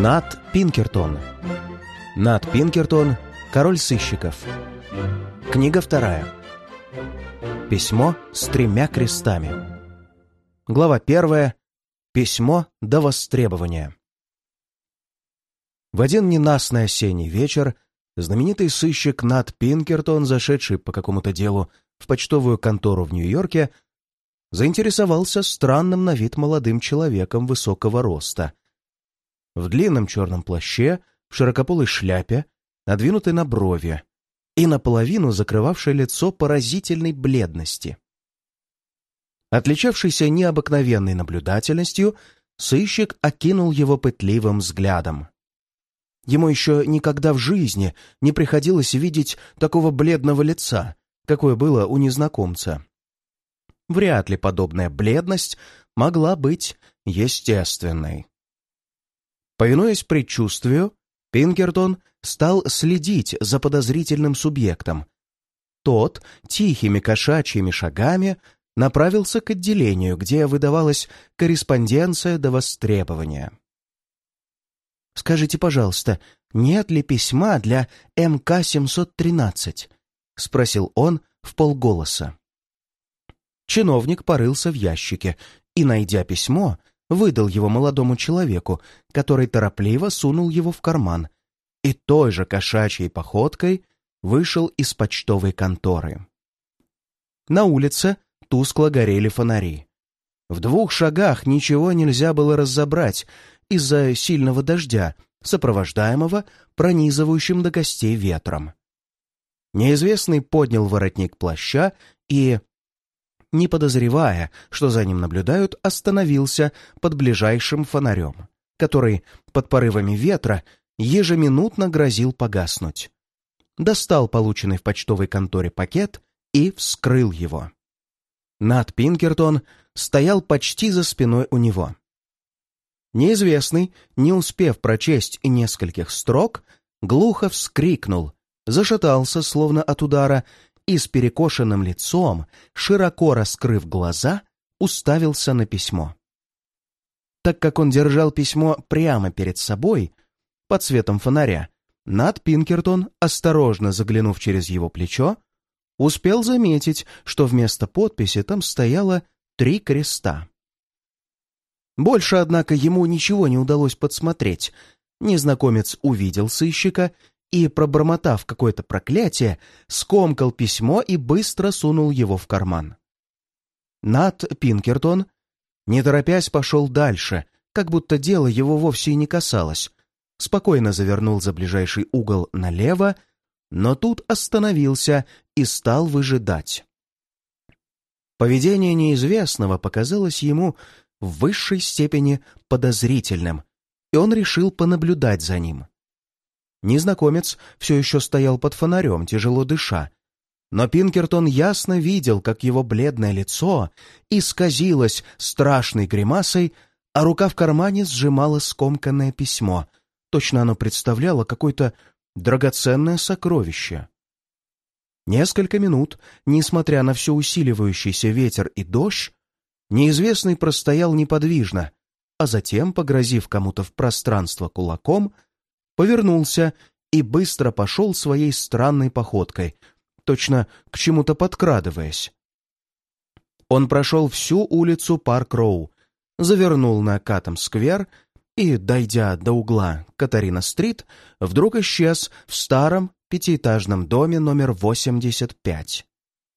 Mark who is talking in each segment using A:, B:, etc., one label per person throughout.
A: Нат Пинкертон. Нат Пинкертон. Король сыщиков. Книга 2. Письмо с 3 крестами. Глава 1. Письмо до востребования. В один ненастный осенний вечер знаменитый сыщик Нат Пинкертон, зашедший по какому-то делу в почтовую контору в Нью-Йорке, заинтересовался странным на вид молодым человеком высокого роста. В длинном черном плаще, в широкополой шляпе, надвинутой на брови, и наполовину закрывавшей лицо поразительной бледности. Отличавшийся необыкновенной наблюдательностью, сыщик окинул его пытливым взглядом. Ему еще никогда в жизни не приходилось видеть такого бледного лица, какое было у незнакомца. Вряд ли подобная бледность могла быть естественной. Повинуясь предчувствию, Пинкертон стал следить за подозрительным субъектом. Тот тихими кошачьими шагами направился к отделению, где выдавалась корреспонденция до востребования. «Скажите, пожалуйста, нет ли письма для МК-713?» — спросил он вполголоса. Чиновник порылся в ящике и, найдя письмо, выдал его молодому человеку, который торопливо сунул его в карман и той же кошачьей походкой вышел из почтовой конторы. На улице тускло горели фонари. В 2 шагах ничего нельзя было разобрать из-за сильного дождя, сопровождаемого пронизывающим до костей ветром. Неизвестный поднял воротник плаща и, не подозревая, что за ним наблюдают, остановился под ближайшим фонарем, который под порывами ветра ежеминутно грозил погаснуть. Достал полученный в почтовой конторе пакет и вскрыл его. Нат Пинкертон стоял почти за спиной у него. Неизвестный, не успев прочесть и нескольких строк, глухо вскрикнул, зашатался, словно от удара, и с перекошенным лицом, широко раскрыв глаза, уставился на письмо. Так как он держал письмо прямо перед собой, под светом фонаря, Нат Пинкертон, осторожно заглянув через его плечо, успел заметить, что вместо подписи там стояло 3 креста. Больше, однако, ему ничего не удалось подсмотреть. Незнакомец увидел сыщика и, пробормотав какое-то проклятие, скомкал письмо и быстро сунул его в карман. Нат Пинкертон, не торопясь, пошел дальше, как будто дело его вовсе и не касалось. Спокойно завернул за ближайший угол налево, но тут остановился и стал выжидать. Поведение неизвестного показалось ему в высшей степени подозрительным, и он решил понаблюдать за ним. Незнакомец все еще стоял под фонарем, тяжело дыша, но Пинкертон ясно видел, как его бледное лицо исказилось страшной гримасой, а рука в кармане сжимала скомканное письмо. Точно оно представляло какое-то драгоценное сокровище. Несколько минут, несмотря на все усиливающийся ветер и дождь, неизвестный простоял неподвижно, а затем, погрозив кому-то в пространство кулаком, повернулся и быстро пошел своей странной походкой, точно к чему-то подкрадываясь. Он прошел всю улицу Парк-Роу, завернул на Каттам-сквер и, дойдя до угла Катарина-стрит, вдруг исчез в старом 5-этажном доме номер 85.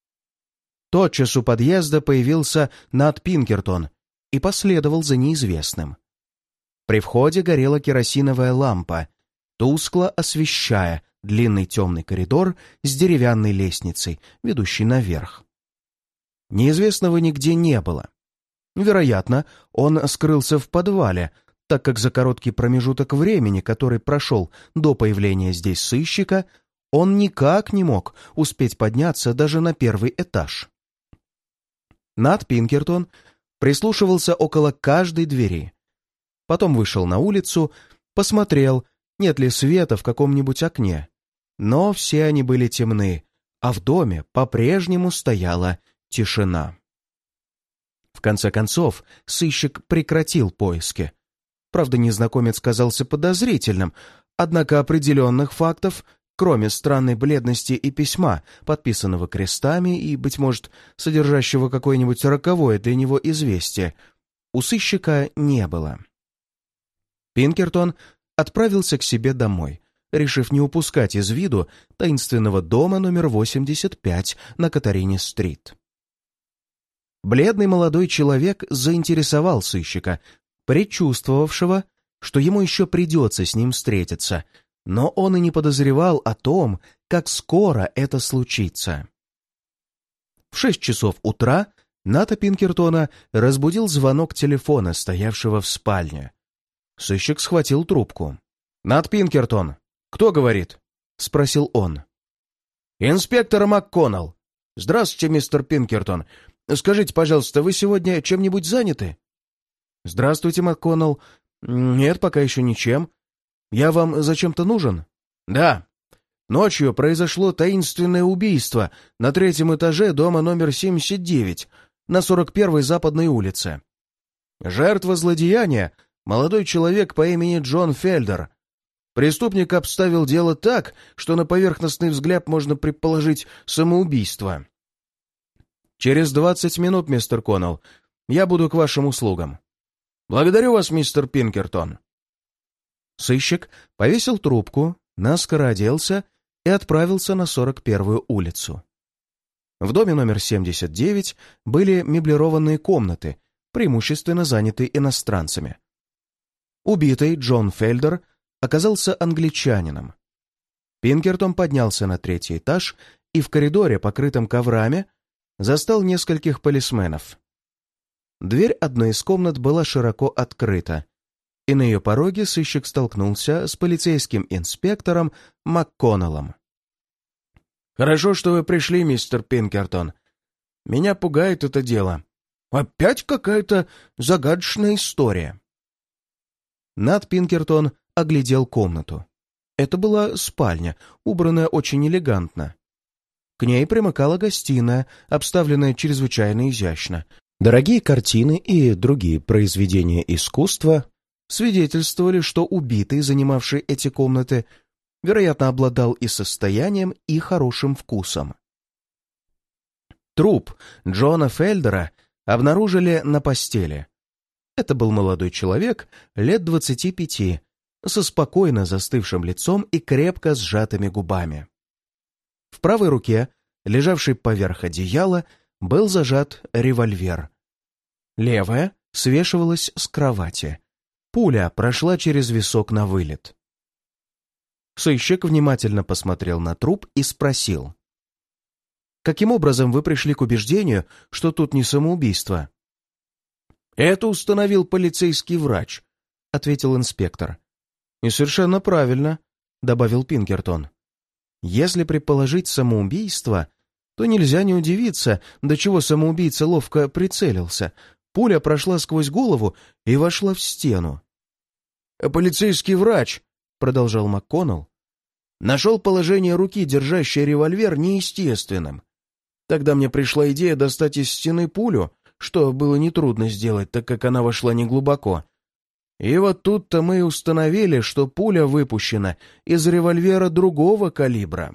A: Тотчас у подъезда появился Нат Пинкертон и последовал за неизвестным. При входе горела керосиновая лампа, тускло освещая длинный темный коридор с деревянной лестницей, ведущей наверх. Неизвестного нигде не было. Вероятно, он скрылся в подвале, так как за короткий промежуток времени, который прошел до появления здесь сыщика, он никак не мог успеть подняться даже на 1-й этаж. Нат Пинкертон прислушивался около каждой двери. Потом вышел на улицу, посмотрел, нет ли света в каком-нибудь окне. Но все они были темны, а в доме по-прежнему стояла тишина. В конце концов, сыщик прекратил поиски. Правда, незнакомец казался подозрительным, однако определенных фактов, кроме странной бледности и письма, подписанного крестами и, быть может, содержащего какое-нибудь роковое для него известие, у сыщика не было. Пинкертон отправился к себе домой, решив не упускать из виду таинственного дома номер 85 на Катарине-стрит. Бледный молодой человек заинтересовал сыщика, предчувствовавшего, что ему еще придется с ним встретиться, но он и не подозревал о том, как скоро это случится. В 6 часов утра Ната Пинкертона разбудил звонок телефона, стоявшего в спальне. Сыщик схватил трубку. «Нат Пинкертон, кто говорит?» — спросил он. «Инспектор МакКоннелл. Здравствуйте, мистер Пинкертон. Скажите, пожалуйста, вы сегодня чем-нибудь заняты?» «Здравствуйте, МакКоннелл. Нет, пока еще ничем. Я вам зачем-то нужен?» «Да. Ночью произошло таинственное убийство на 3-м этаже дома номер 79 на 41-й Западной улице. Жертва злодеяния — молодой человек по имени Джон Фельдер. Преступник обставил дело так, что на поверхностный взгляд можно предположить самоубийство. Через 20 минут, мистер Коннелл, я буду к вашим услугам. Благодарю вас, мистер Пинкертон». Сыщик повесил трубку, наскоро оделся и отправился на 41-ю улицу. В доме номер 79 были меблированные комнаты, преимущественно заняты иностранцами. Убитый Джон Фельдер оказался англичанином. Пинкертон поднялся на 3-й этаж и в коридоре, покрытом коврами, застал нескольких полисменов. Дверь одной из комнат была широко открыта, и на ее пороге сыщик столкнулся с полицейским инспектором МакКоннеллом. «Хорошо, что вы пришли, мистер Пинкертон. Меня пугает это дело. Опять какая-то загадочная история». Нат Пинкертон оглядел комнату. Это была спальня, убранная очень элегантно. К ней примыкала гостиная, обставленная чрезвычайно изящно. Дорогие картины и другие произведения искусства свидетельствовали, что убитый, занимавший эти комнаты, вероятно, обладал и состоянием, и хорошим вкусом. Труп Джона Фельдера обнаружили на постели. Это был молодой человек лет 25, со спокойно застывшим лицом и крепко сжатыми губами. В правой руке, лежавшей поверх одеяла, был зажат револьвер. Левая свешивалась с кровати. Пуля прошла через висок на вылет. Сыщик внимательно посмотрел на труп и спросил: «Каким образом вы пришли к убеждению, что тут не самоубийство?» «Это установил полицейский врач», — ответил инспектор. «И совершенно правильно», — добавил Пинкертон. «Если предположить самоубийство, то нельзя не удивиться, до чего самоубийца ловко прицелился. Пуля прошла сквозь голову и вошла в стену». «Полицейский врач», — продолжал МакКоннелл, «нашел положение руки, держащей револьвер, неестественным. Тогда мне пришла идея достать из стены пулю, что было нетрудно сделать, так как она вошла неглубоко. И вот тут-то мы и установили, что пуля выпущена из револьвера другого калибра».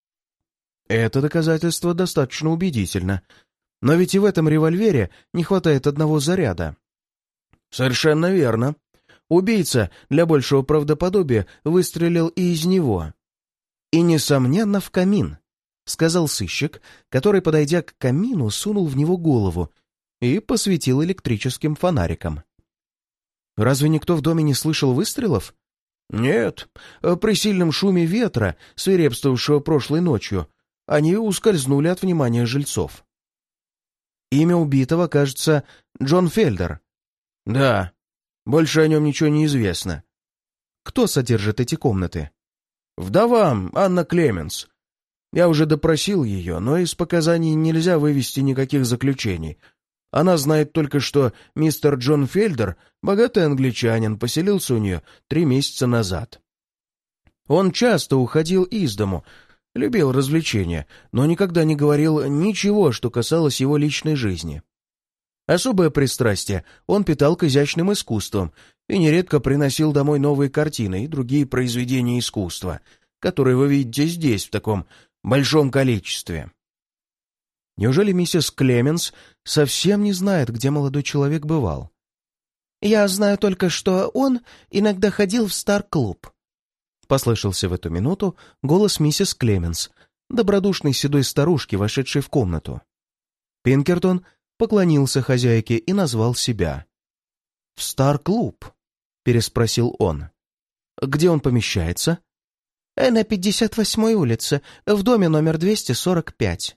A: Это доказательство достаточно убедительно. Но ведь и в этом револьвере не хватает одного заряда. «Совершенно верно. Убийца для большего правдоподобия выстрелил и из него. И, несомненно, в камин», — сказал сыщик, который, подойдя к камину, сунул в него голову и посветил электрическим фонариком. «Разве никто в доме не слышал выстрелов?» «Нет. При сильном шуме ветра, свирепствовавшего прошлой ночью, они ускользнули от внимания жильцов». «Имя убитого, кажется, Джон Фельдер». «Да. Больше о нем ничего не известно». «Кто содержит эти комнаты?» «Вдова Анна Клеменс. Я уже допросил ее, но из показаний нельзя вывести никаких заключений. Она знает только, что мистер Джон Фельдер, богатый англичанин, поселился у нее 3 месяца назад. Он часто уходил из дому, любил развлечения, но никогда не говорил ничего, что касалось его личной жизни. Особое пристрастие он питал к изящным искусствам и нередко приносил домой новые картины и другие произведения искусства, которые вы видите здесь в таком большом количестве. Неужели миссис Клеменс совсем не знает, где молодой человек бывал? «Я знаю только, что он иногда ходил в Стар-клуб», — послышался в эту минуту голос миссис Клеменс, добродушной седой старушки, вошедшей в комнату. Пинкертон поклонился хозяйке и назвал себя. «В Стар-клуб?» — переспросил он. «Где он помещается?» «На 58-й улице, в доме номер 245».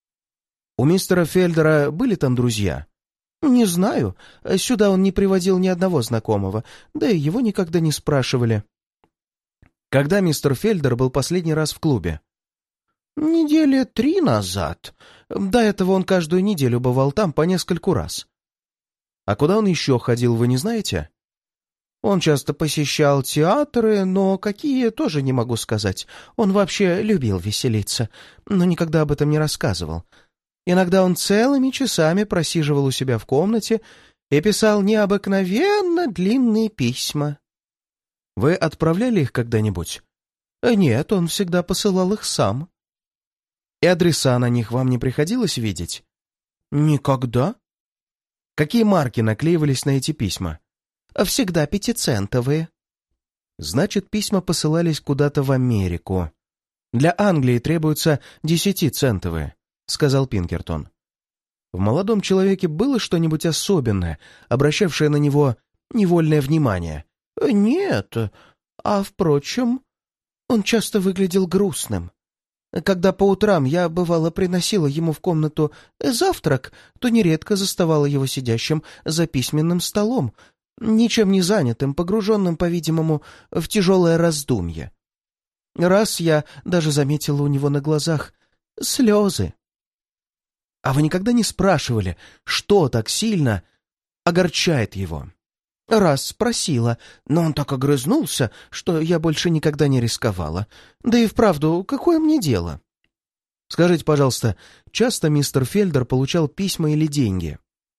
A: «У мистера Фельдера были там друзья?» «Не знаю. Сюда он не приводил ни одного знакомого, да и его никогда не спрашивали». «Когда мистер Фельдер был последний раз в клубе?» «Недели 3 назад. До этого он каждую неделю бывал там по нескольку раз». «А куда он еще ходил, вы не знаете?» «Он часто посещал театры, но какие, тоже не могу сказать. Он вообще любил веселиться, но никогда об этом не рассказывал. Иногда он целыми часами просиживал у себя в комнате и писал необыкновенно длинные письма». «Вы отправляли их когда-нибудь?» «Нет, он всегда посылал их сам». «И адреса на них вам не приходилось видеть?» «Никогда». «Какие марки наклеивались на эти письма?» «Всегда 5-центовые». «Значит, письма посылались куда-то в Америку. Для Англии требуются 10-центовые», — сказал Пинкертон. В молодом человеке было что-нибудь особенное, обращавшее на него невольное внимание? «Нет, впрочем, он часто выглядел грустным. Когда по утрам я, бывало, приносила ему в комнату завтрак, то нередко заставала его сидящим за письменным столом, ничем не занятым, погруженным, по-видимому, в тяжелое раздумье. Раз я даже заметила у него на глазах слезы». «А вы никогда не спрашивали, что так сильно огорчает его?» «Раз спросила, но он так огрызнулся, что я больше никогда не рисковала. Да и вправду, какое мне дело?» «Скажите, пожалуйста, часто мистер Фельдер получал письма или деньги?»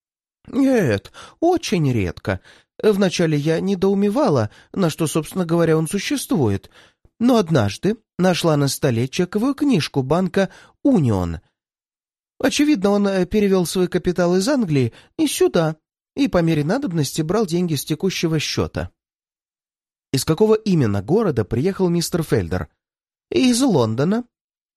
A: «Нет, очень редко. Вначале я недоумевала, на что, собственно говоря, он существует. Но однажды нашла на столе чековую книжку банка «Унион». Очевидно, он перевел свой капитал из Англии и сюда, и по мере надобности брал деньги с текущего счета». «Из какого именно города приехал мистер Фельдер?» «Из Лондона».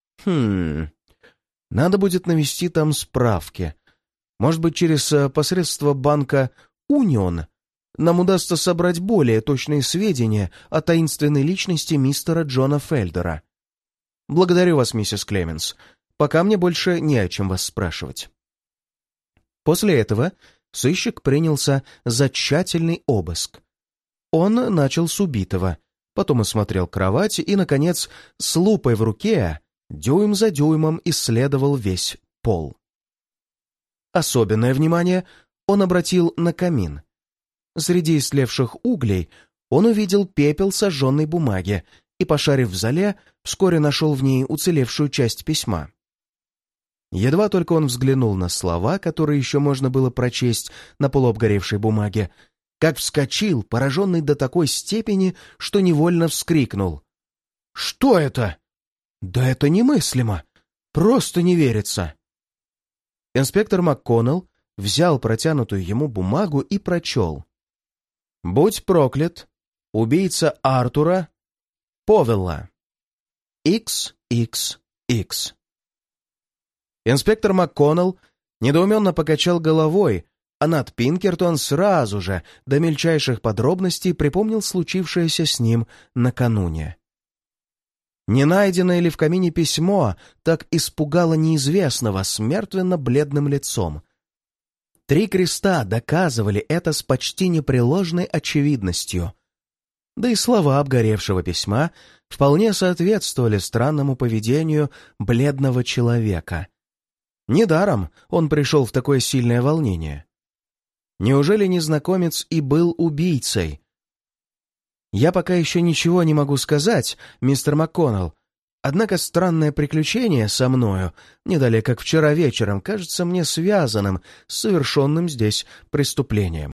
A: Надо будет навести там справки. Может быть, через посредство банка «Унион» нам удастся собрать более точные сведения о таинственной личности мистера Джона Фельдера. Благодарю вас, миссис Клеменс. Пока мне больше не о чем вас спрашивать». После этого сыщик принялся за тщательный обыск. Он начал с убитого, потом осмотрел кровать и, наконец, с лупой в руке, дюйм за дюймом исследовал весь пол. Особенное внимание он обратил на камин. Среди истлевших углей он увидел пепел сожженной бумаги и, пошарив в зале, вскоре нашел в ней уцелевшую часть письма. Едва только он взглянул на слова, которые еще можно было прочесть на полуобгоревшей бумаге, как вскочил, пораженный до такой степени, что невольно вскрикнул. «Что это? Да это немыслимо! Просто не верится!» Инспектор МакКоннелл взял протянутую ему бумагу и прочел. «Будь проклят, убийца Артура Повелла. XXX». Инспектор МакКоннелл недоуменно покачал головой, а Нат Пинкертон сразу же до мельчайших подробностей припомнил случившееся с ним накануне. Не найденное ли в камине письмо так испугало неизвестного с мертвенно-бледным лицом? 3 креста доказывали это с почти непреложной очевидностью. Да и слова обгоревшего письма вполне соответствовали странному поведению бледного человека. Недаром он пришел в такое сильное волнение. Неужели незнакомец и был убийцей? «Я пока еще ничего не могу сказать, мистер МакКоннелл», — Однако странное приключение со мною, не далее как вчера вечером, кажется мне связанным с совершенным здесь преступлением.